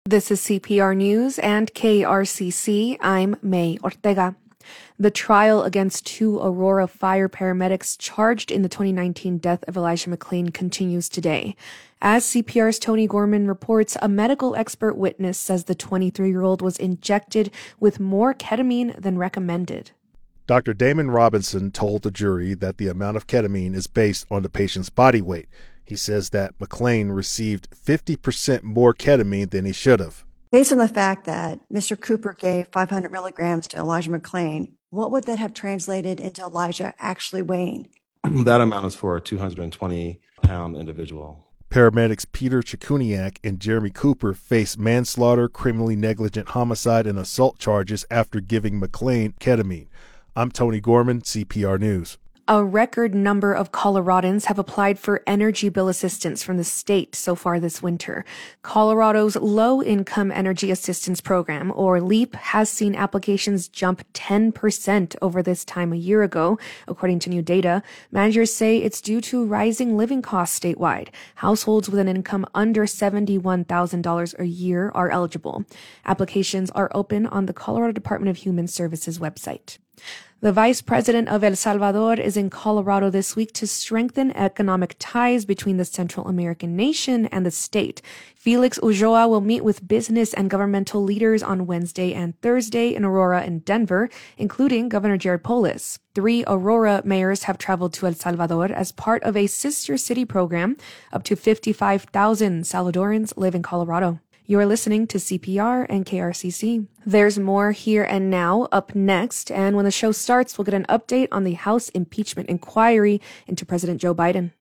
This is CPR News and KRCC. I'm May Ortega. The trial against two Aurora fire paramedics charged in the 2019 death of Elijah McClain continues today. As CPR's Tony Gorman reports, a medical expert witness says the 23-year-old was injected with more ketamine than recommended. Dr. Damon Robinson told the jury that the amount of ketamine is based on the patient's body weight. He says that McClain received 50% more ketamine than he should have. Based on the fact that Mr. Cooper gave 500 milligrams to Elijah McClain, what would that have translated into Elijah actually weighing? That amount is for a 220-pound individual. Paramedics Peter Chikuniak and Jeremy Cooper face manslaughter, criminally negligent homicide, and assault charges after giving McClain ketamine. I'm Tony Gorman, CPR News. A record number of Coloradans have applied for energy bill assistance from the state so far this winter. Colorado's Low-Income Energy Assistance Program, or LEAP, has seen applications jump 10% over this time a year ago, according to new data. Managers say it's due to rising living costs statewide. Households with an income under $71,000 a year are eligible. Applications are open on the Colorado Department of Human Services website. The vice president of El Salvador is in Colorado this week to strengthen economic ties between the Central American nation and the state. Felix Ulloa will meet with business and governmental leaders on Wednesday and Thursday in Aurora and Denver, including Governor Jared Polis. 3 Aurora mayors have traveled to El Salvador as part of a sister city program. Up to 55,000 Salvadorans live in Colorado. You're listening to CPR and KRCC. There's more here and now up next, and when the show starts, we'll get an update on the House impeachment inquiry into President Joe Biden.